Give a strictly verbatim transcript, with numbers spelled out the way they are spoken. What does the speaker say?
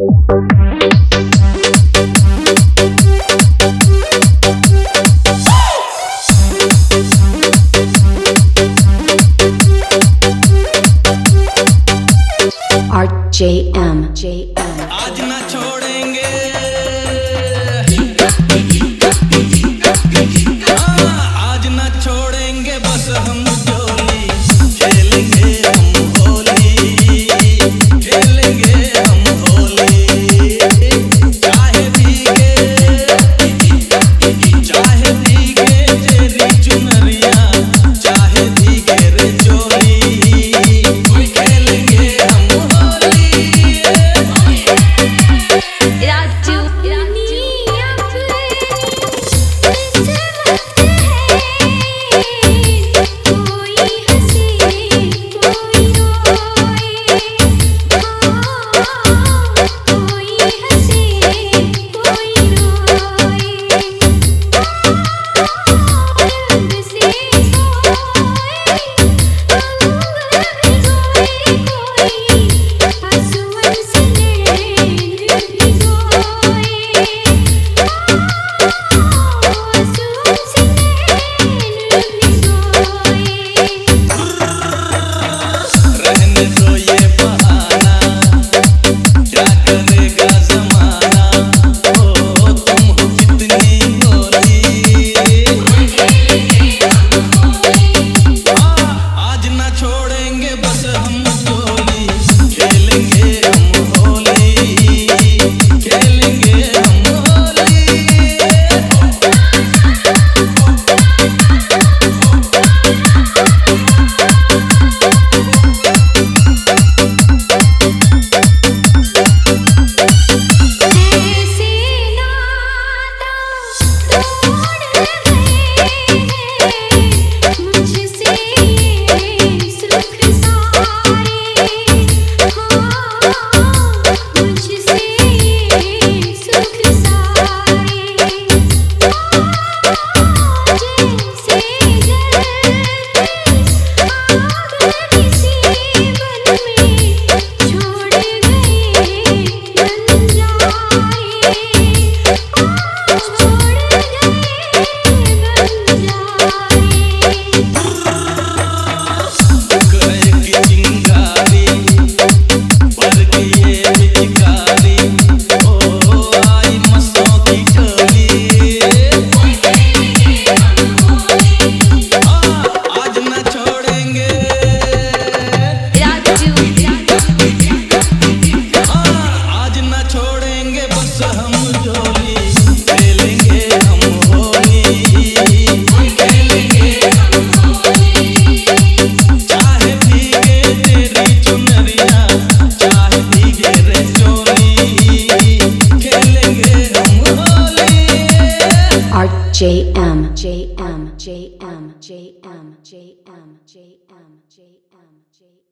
R J M J M आज ना छोड़ेंगे आज ना छोड़ेंगे बस हम जोली खेलेंगे हम होली खेलेंगे हम होली चाहे भीगे चाहे भीगे तेरी चुनरिया चाहे भीगे रे चोली खेलेंगे हम J M J M J M J M J M J M J M J M